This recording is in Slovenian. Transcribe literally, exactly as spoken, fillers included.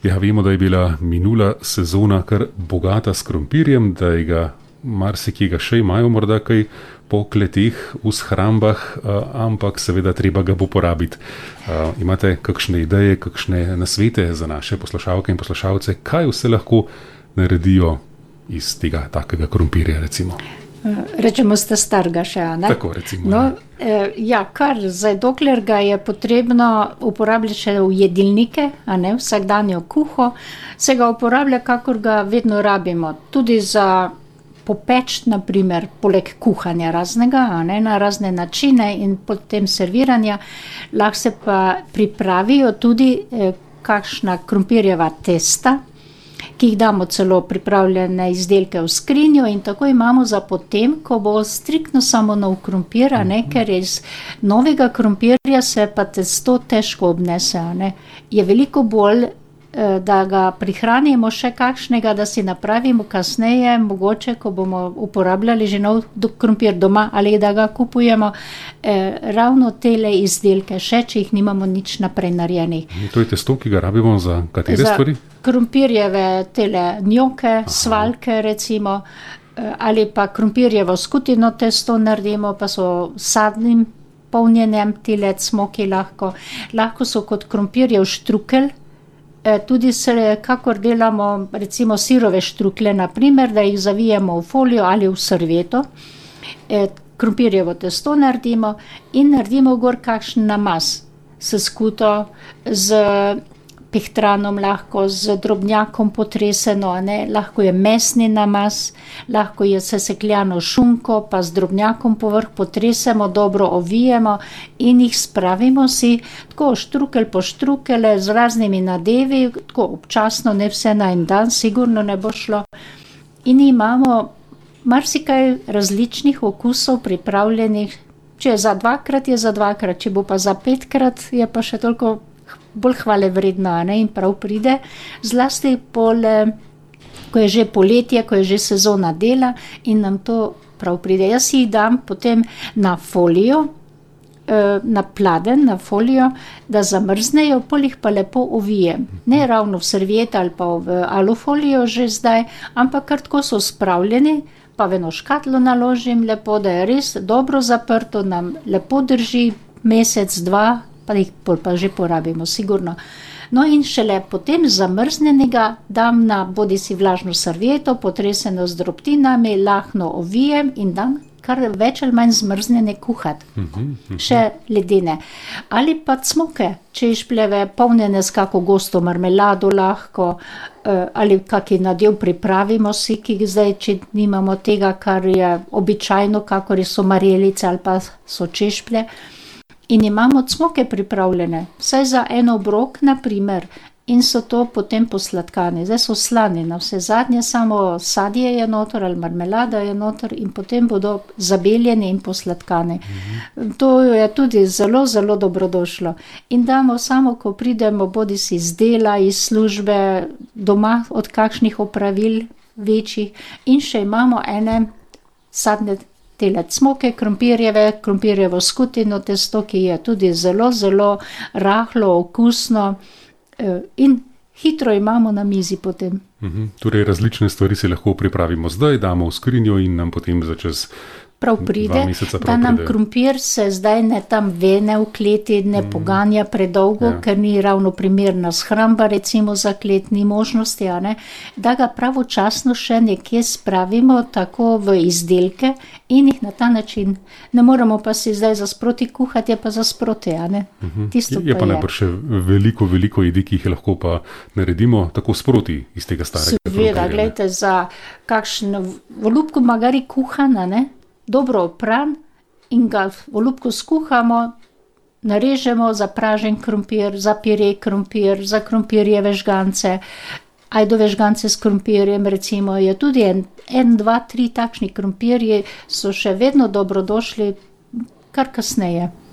Ja, vemo, da je bila minula sezona kar bogata s krompirjem, da je ga marsikega še imajo morda kaj po kleteh, v shrambah, ampak seveda treba ga bo porabiti. Imate kakšne ideje, kakšne nasvete za naše poslušalke in poslušalce, kaj vse lahko naredijo iz tega takega krompirja, recimo? Rečemo, ste starga še, a ne? Tako, recimo. No, eh, ja, kar zdaj, dokler ga je potrebno uporabljati še v jedilnike, a ne, vsakdanjo kuho, se ga uporablja, kakor ga vedno rabimo. Tudi za popeč, na primer, poleg kuhanja raznega, a ne, na razne načine in potem serviranja, lahko se pa pripravijo tudi eh, kakšna krompirjeva testa, ki jih damo celo pripravljene izdelke v skrinjo in tako imamo za potem, ko bo striktno samo nov krompir, a ne, ker iz novega krompirja se pa testo težko obnese, a ne. Je veliko bolj, da ga prihranimo še kakšnega, da si napravimo kasneje, mogoče, ko bomo uporabljali že nov krompir doma ali da ga kupujemo, eh, ravno tele izdelke še, če jih nimamo nič naprej narejenih. To je testo, ki ga rabimo za katere za stvari? Krompirjeve tele njoke, Aha. svaljke recimo, ali pa krompirjevo skutino testo naredimo, pa so sadnim polnjenjem tele cmoki lahko. Lahko so kot krompirjev štrukelj, tudi se, kakor delamo recimo sirove štrukle, na primer, da jih zavijemo v folijo ali v servieto, krompirjevo testo naredimo in naredimo gor kakšen namaz s skuto, z pehtranom lahko, z drobnjakom potreseno, a ne, lahko je mesni namaz, lahko je sesekljano šunko, pa z drobnjakom povrh potresemo, dobro ovijemo in jih spravimo si tako štrukelj po štrukele z raznimi nadevi, tako občasno, ne vse na en dan, sigurno ne bo šlo. In imamo marsikaj različnih okusov pripravljenih, če je za dvakrat, je za dvakrat, če bo pa za petkrat, je pa še toliko bolj hvale vredno, a ne, in prav pride, zlasti pol, ko je že poletje, ko je že sezona dela in nam to prav pride. Jaz jih dam potem na folijo, na pladen, na folijo, da zamrznejo, pol jih pa lepo ovijem. Ne ravno v serviet ali pa v alufolijo že zdaj, ampak kar tako so spravljeni, pa v eno škatlo naložim lepo, da je res dobro zaprto, nam lepo drži mesec, dva, pa jih pa že porabimo, sigurno. No in šele potem zamrznenega dam na bodisi vlažno servieto, potreseno z drobtinami, lahno ovijem in dam kar več ali manj zmrznjene kuhati. Uh-huh, uh-huh. Še ledene. Ali pa cmoke, češpljeve, polnjene s kako gosto marmelado lahko, ali kaki nadev pripravimo si, ki zdaj, če nimamo tega, kar je običajno, kakor so marelice ali pa so češplje. In imamo cmoke pripravljene, vsaj za en obrok, na primer, in so to potem posladkane. Zdaj so slane, na vse zadnje, samo sadje je noter ali marmelada je noter in potem bodo zabeljene in posladkane. Mhm. To je tudi zelo, zelo dobrodošlo. In damo samo, ko pridemo bodisi iz dela, iz službe, doma od kakšnih opravil večjih in še imamo ene sadne tele cmoke, krompirjeve, krompirjevo skutino testo, ki je tudi zelo, zelo rahlo, okusno in hitro imamo na mizi potem. Uhum. Torej različne stvari si lahko pripravimo zdaj, damo v skrinjo in nam potem za čez prav pride, prav da nam pride. krompir se zdaj ne tam vene v kleti, ne mm. poganja predolgo, ja. Ker ni ravno primerna shramba, recimo za klet, ni možnosti, a ne, da ga pravočasno še nekje spravimo tako v izdelke in jih na ta način, ne moramo pa si zdaj za sproti kuhati, je pa za sproti, a ne. Mm-hmm. Tisto je pa, pa najbrž še veliko, veliko jedi, ki jih lahko pa naredimo tako sproti iz tega starega. Seveda, gledajte, za kakšen volubko magari kuhana, ne, dobro opran in ga v olupku skuhamo, narežemo za pražen krompir, za pire krompir, za krompirjeve žgance, ajdove žgance s krompirjem, recimo, je tudi en, en, dva, tri takšni krompirji, so še vedno dobrodošli kar kasneje.